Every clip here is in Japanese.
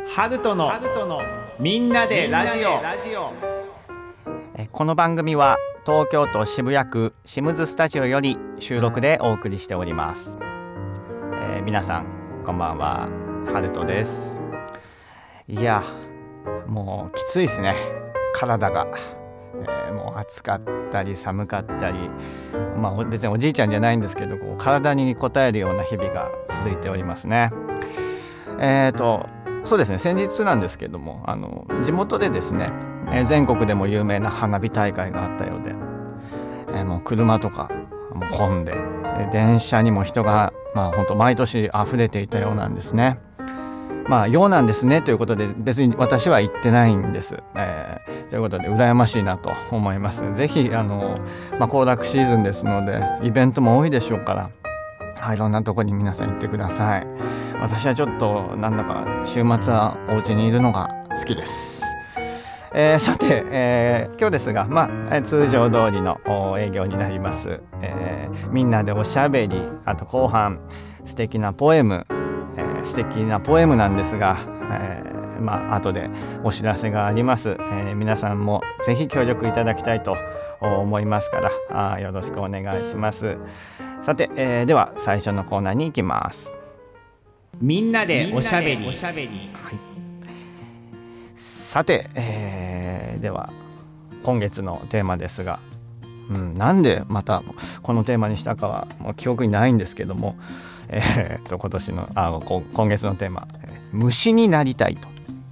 ハルトのみんなでラジオ。 この番組は東京都渋谷区シムズスタジオより収録でお送りしております。皆さんこんばんは、ハルトです。いやもうきついですね、体が。もう暑かったり寒かったり、別におじいちゃんじゃないんですけど、こう体に応えるような日々が続いておりますね。そうですね、先日なんですけども、地元でですね、全国でも有名な花火大会があったようで、もう車とかもう混んで、電車にも人が本当毎年溢れていたようなんですね。ようなんですねということで、別に私は行ってないんです。ということで羨ましいなと思います。ぜひ行楽シーズンですので、イベントも多いでしょうから、いろんなところに皆さん行ってください。私はちょっとなんだか週末はお家にいるのが好きです。さて、今日ですが、通常通りの営業になります。みんなでおしゃべり、あと後半素敵なポエムなんですが、後でお知らせがあります。皆さんもぜひ協力いただきたいと思いますから、よろしくお願いします。さて、では最初のコーナーに行きます。 みんなでおしゃべり。 さて、では今月のテーマですが、なんでまたこのテーマにしたかはもう記憶にないんですけども、今月のテーマ、虫になりたいと。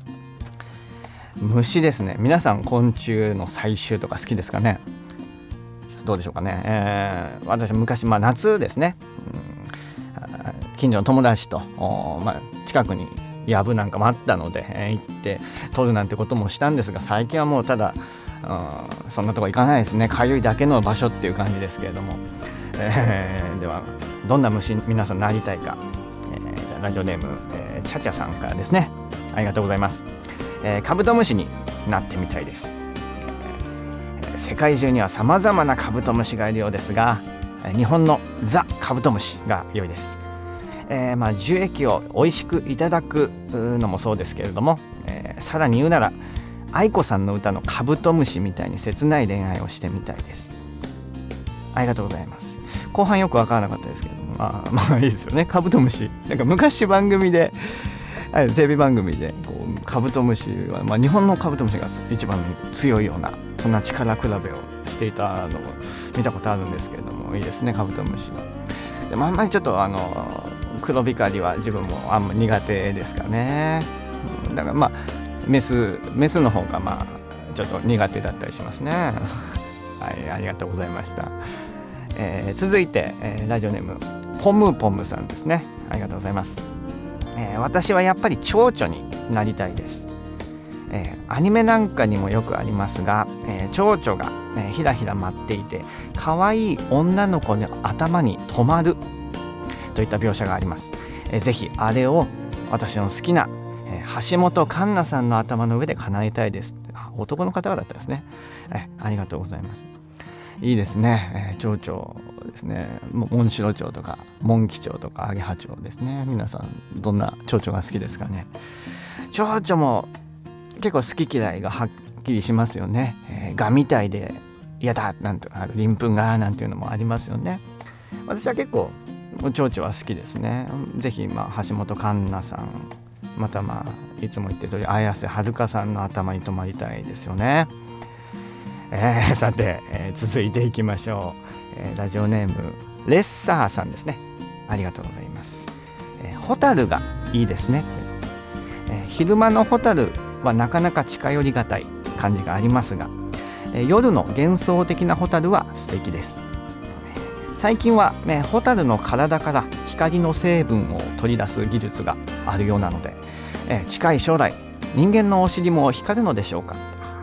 虫ですね。皆さん昆虫の採集とか好きですかね。どうでしょうかね。私昔、夏ですね、近所の友達と、近くに藪なんかもあったので、行って取るなんてこともしたんですが、最近はもうただ、そんなとこ行かないですね。かゆいだけの場所っていう感じですけれども、ではどんな虫皆さんなりたいか、ラジオネーム、チャチャさんからですね。ありがとうございます。カブトムシになってみたいです。世界中には様々なカブトムシがいるようですが、日本のザ・カブトムシが良いです。樹液を美味しくいただくのもそうですけれども、さらに言うなら愛子さんの歌のカブトムシみたいに切ない恋愛をしてみたいです。ありがとうございます。後半よく分からなかったですけども、いいですよね。カブトムシ、なんか昔番組で、テレビ番組でカブトムシは、日本のカブトムシが一番強いような、そんな力比べをしていたのを見たことあるんですけれども、いいですね、カブトムシ。でもあんまりちょっと黒光りは自分もあんま苦手ですかね。だからメスの方がちょっと苦手だったりしますね。はい、ありがとうございました。続いて、ラジオネームポムポムさんですね。ありがとうございます。私はやっぱり蝶々になりたいです。アニメなんかにもよくありますが、蝶々が、ひらひら舞っていて可愛い女の子の頭に止まるといった描写があります。ぜひあれを私の好きな、橋本環奈さんの頭の上で叶えたいです。男の方だったですね。ありがとうございます。いいですね。蝶々ですね。モンシロチョウとかモンキチョウとかアゲハチョウですね。皆さんどんな蝶々が好きですかね。蝶々も結構好き嫌いがはっきりしますよね。ガみたいで嫌だなんて、鱗粉がなんていうのもありますよね。私は結構蝶々は好きですね。ぜひ橋本環奈さん、またいつも言ってる通り綾瀬はるかさんの頭に止まりたいですよね。さて、続いていきましょう。ラジオネームレッサーさんですね。ありがとうございます。ホタルがいいですね。昼間のホタルはなかなか近寄りがたい感じがありますが、夜の幻想的なホタルは素敵です。最近は、ホタルの体から光の成分を取り出す技術があるようなので、近い将来人間のお尻も光るのでしょうか。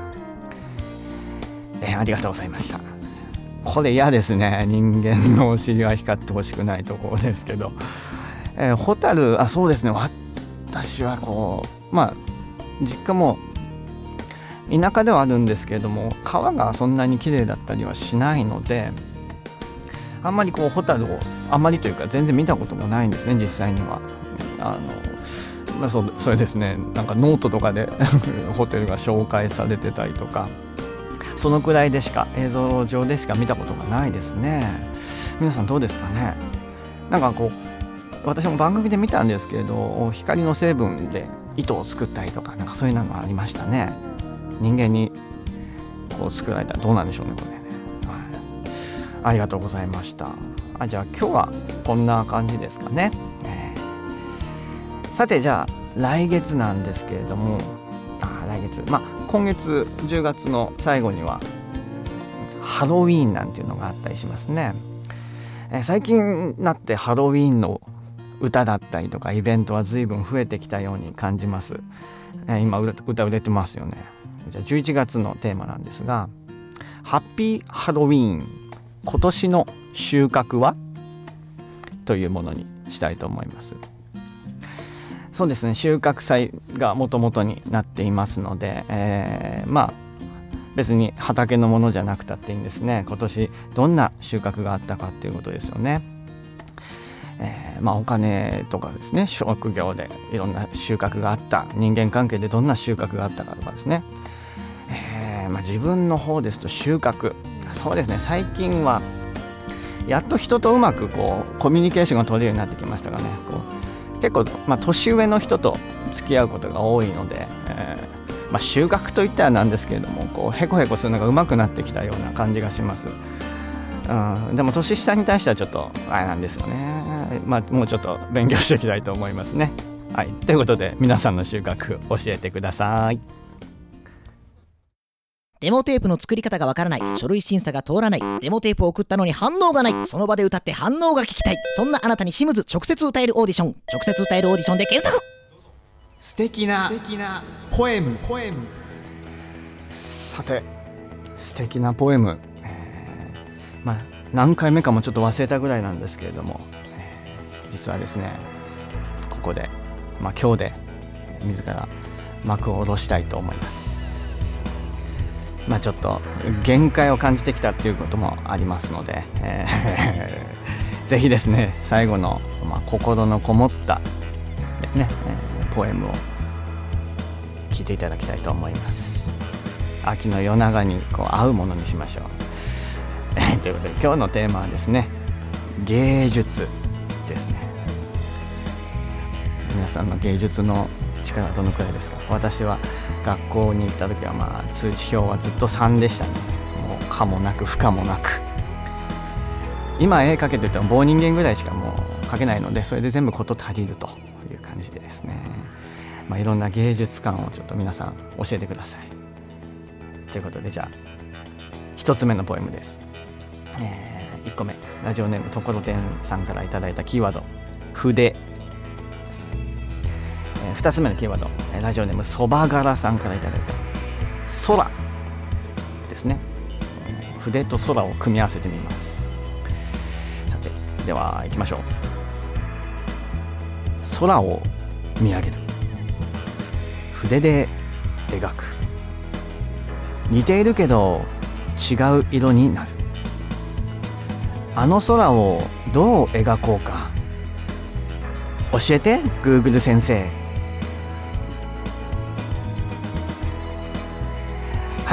ありがとうございました。これ嫌ですね。人間のお尻は光ってほしくないところですけど、ホタル、そうですね。私は実家も田舎ではあるんですけれども、川がそんなに綺麗だったりはしないので、あんまりホタルをあんまりというか全然見たこともないんですね、実際には。 それですね、なんかノートとかでホテルが紹介されてたりとか、そのくらいでしか、映像上でしか見たことがないですね。皆さんどうですかね。なんかこう私も番組で見たんですけれど、光の成分で糸を作ったりとか、なんかそういうのがありましたね。人間にこう作られたらどうなんでしょうね、これね。ありがとうございました。じゃあ今日はこんな感じですかね。さてじゃあ来月なんですけれども、来月、今月10月の最後にはハロウィーンなんていうのがあったりしますね。最近になってハロウィーンの歌だったりとかイベントは随分増えてきたように感じます。今歌売れてますよね。じゃあ11月のテーマなんですが、ハッピーハロウィーン、今年の収穫はというものにしたいと思います。そうですね、収穫祭が元々になっていますので、別に畑のものじゃなくたっていいんですね。今年どんな収穫があったかっていうことですよね。お金とかですね、職業でいろんな収穫があった、人間関係でどんな収穫があったかとかですね、自分の方ですと収穫、そうですね、最近はやっと人とうまくこうコミュニケーションが取れるようになってきましたがね、結構、年上の人と付き合うことが多いので、収穫といったらなんですけれども、ヘコヘコするのがうまくなってきたような感じがします。でも年下に対してはちょっとあれなんですよね。もうちょっと勉強していきたいと思いますね。はい、ということで皆さんの収穫教えてください。 デモテープの作り方がわからない、書類審査が通らない、デモテープを送ったのに反応がない、その場で歌って反応が聞きたい、そんなあなたにシムズ直接歌えるオーディション、直接歌えるオーディションで検索。 素敵なポエム。 さて素敵なポエム、何回目かもちょっと忘れたぐらいなんですけれども、実はですね、ここで、今日で自ら幕を下ろしたいと思います。ちょっと限界を感じてきたっていうこともありますので、ぜひですね、最後の、心のこもったですね、ポエムを聞いていただきたいと思います。秋の夜長に合うものにしましょう。ということで今日のテーマはですね、芸術ですね。皆さんの芸術の力はどのくらいですか。私は学校に行った時は通知表はずっと3でしたね。もう可もなく不可もなく。今絵描けといっても棒人間ぐらいしかもう描けないので、それで全部事足りるという感じでですね、いろんな芸術観をちょっと皆さん教えてください。ということで、じゃあ1つ目のポエムです。1個目、ラジオネームところてんさんからいただいたキーワード、筆ですね。2つ目のキーワード、ラジオネームそばがらさんからいただいた空ですね。筆と空を組み合わせてみます。さてでは行きましょう。空を見上げる、筆で描く、似ているけど違う色になる、あの空をどう描こうか、教えて Google 先生。はい、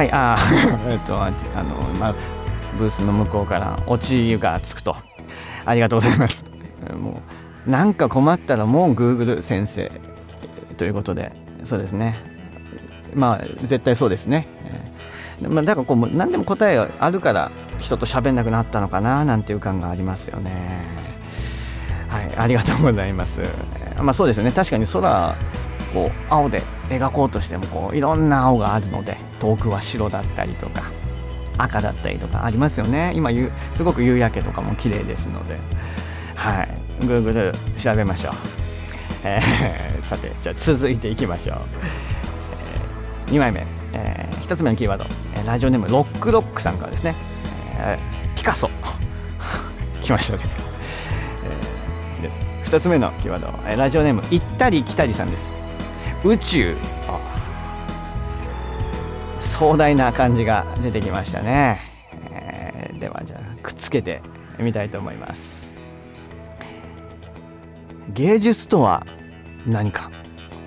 ブースの向こうからオチがつくと、ありがとうございます。もうなんか困ったらもう Google 先生ということで、そうですね、絶対そうですね。だから何でも答えがあるから人と喋んなくなったのかななんていう感がありますよね。はい、ありがとうございます。そうですね、確かに空青で描こうとしてもいろんな青があるので、遠くは白だったりとか赤だったりとかありますよね。今すごく夕焼けとかも綺麗ですので、はい、Google 調べましょう。さてじゃあ続いていきましょう。2枚目、1つ目のキーワード、ラジオネームロックさんからですね、ピカソ来ましたね。です。2つ目のキーワード、ラジオネーム行ったり来たりさんです。宇宙。壮大な感じが出てきましたね。ではじゃあくっつけてみたいと思います。芸術とは何か。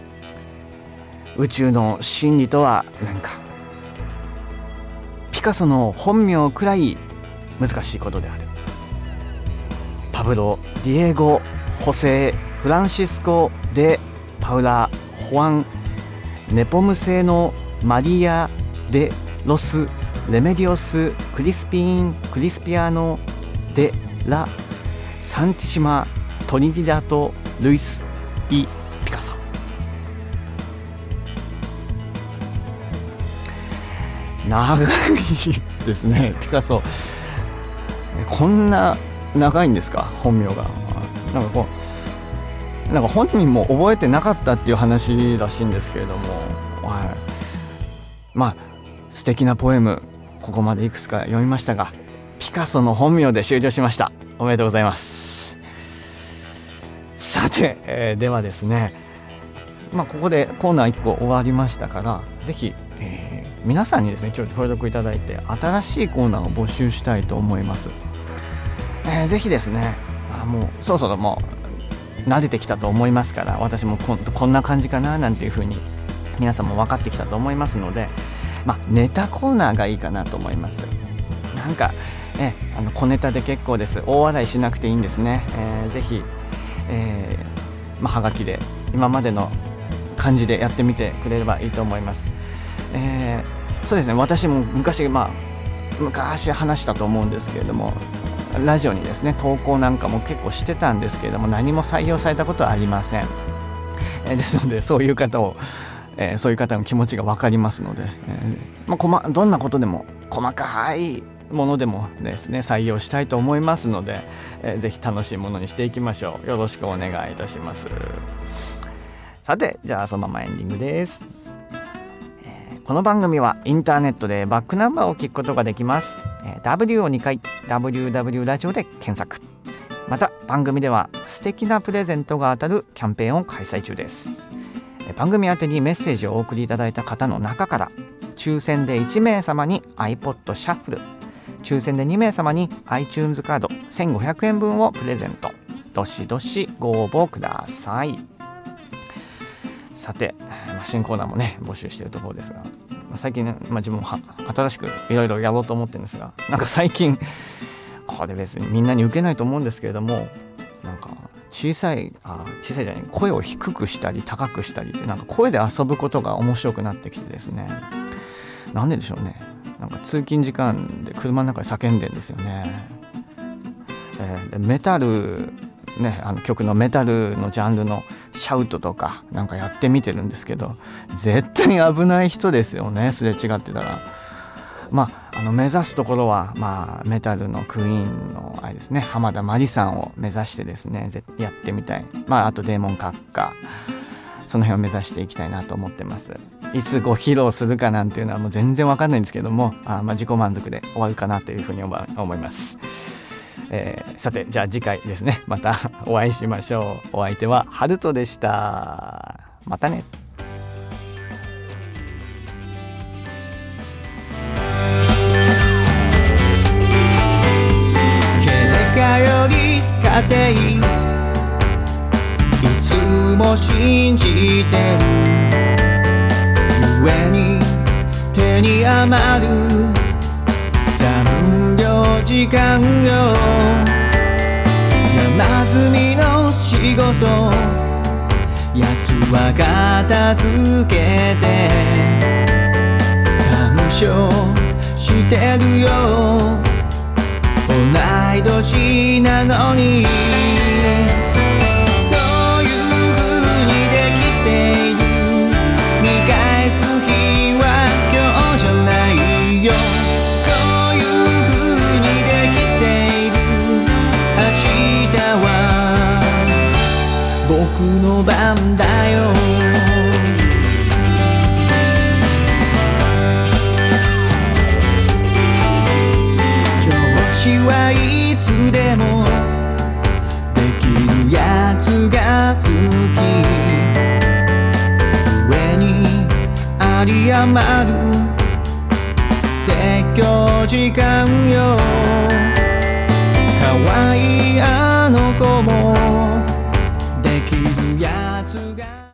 宇宙の真理とは何か。ピカソの本名くらい難しいことである。パブロ・ディエゴ・ホセ・フランシスコ・デ・パウラ・ホアン・ネポムセのマリア・デ・ロス・レメディオス・クリスピアノ・デ・ラ・サンティシマ・トリニダト・ルイス・イ・ピカソ。長いですね。ピカソこんな長いんですか、本名が。なんか本人も覚えてなかったっていう話らしいんですけれども、はい、まあ素敵なポエムここまでいくつか読みましたが、ピカソの本名で終了しました。おめでとうございます。さて、ではですね、ここでコーナー1個終わりましたから、ぜひ、皆さんにですねちょっと協力いただいて新しいコーナーを募集したいと思います。ぜひですね、もうそろそろもう慣れてきたと思いますから、私もこんな感じかななんていう風に皆さんも分かってきたと思いますので、ネタコーナーがいいかなと思います。なんか小ネタで結構です。大笑いしなくていいんですね。ぜひ、はがきで今までの感じでやってみてくれればいいと思います。そうですね、私も昔話したと思うんですけれども、ラジオにですね投稿なんかも結構してたんですけれども、何も採用されたことはありません。ですのでそういう方の気持ちが分かりますので、どんなことでも細かいものでもですね採用したいと思いますので、ぜひ楽しいものにしていきましょう。よろしくお願いいたします。さて、じゃあそのままエンディングです。この番組はインターネットでバックナンバーを聞くことができます。W を2回 WW ラジオで検索。また番組では素敵なプレゼントが当たるキャンペーンを開催中です。番組宛てにメッセージをお送りいただいた方の中から抽選で1名様に iPod シャッフル、抽選で2名様に iTunes カード1500円分をプレゼント。どしどしご応募ください。さて、新コーナーもね募集しているところですが、最近ね、自分も新しくいろいろやろうと思ってるんですが、最近これ別にみんなに受けないと思うんですけれども、小さいじゃない、声を低くしたり高くしたりって、声で遊ぶことが面白くなってきてですね、なんででしょうね、通勤時間で車の中で叫んでんですよね。メタルね、曲のメタルのジャンルのシャウトとかやってみてるんですけど、絶対危ない人ですよね、すれ違ってたら。目指すところは、メタルのクイーンのあれですね、浜田真理さんを目指してですねやってみたい。あとデーモン閣下、その辺を目指していきたいなと思ってます。いつご披露するかなんていうのはもう全然わかんないんですけども、自己満足で終わるかなというふうに思います。さて、じゃあ次回ですね、またお会いしましょう。お相手はハルトでした。またね。 より家庭いつも信じてる上に手に余る残業時間よ、山積みの仕事やつは片付けて感謝してるよ。同い年なのにそういう風にできている。見返す日は今日じゃないよ。そういう風にできている。明日は僕の番だよ。はいつでもできるやつが好き。上にあり余る説教時間よ。可愛いあの子も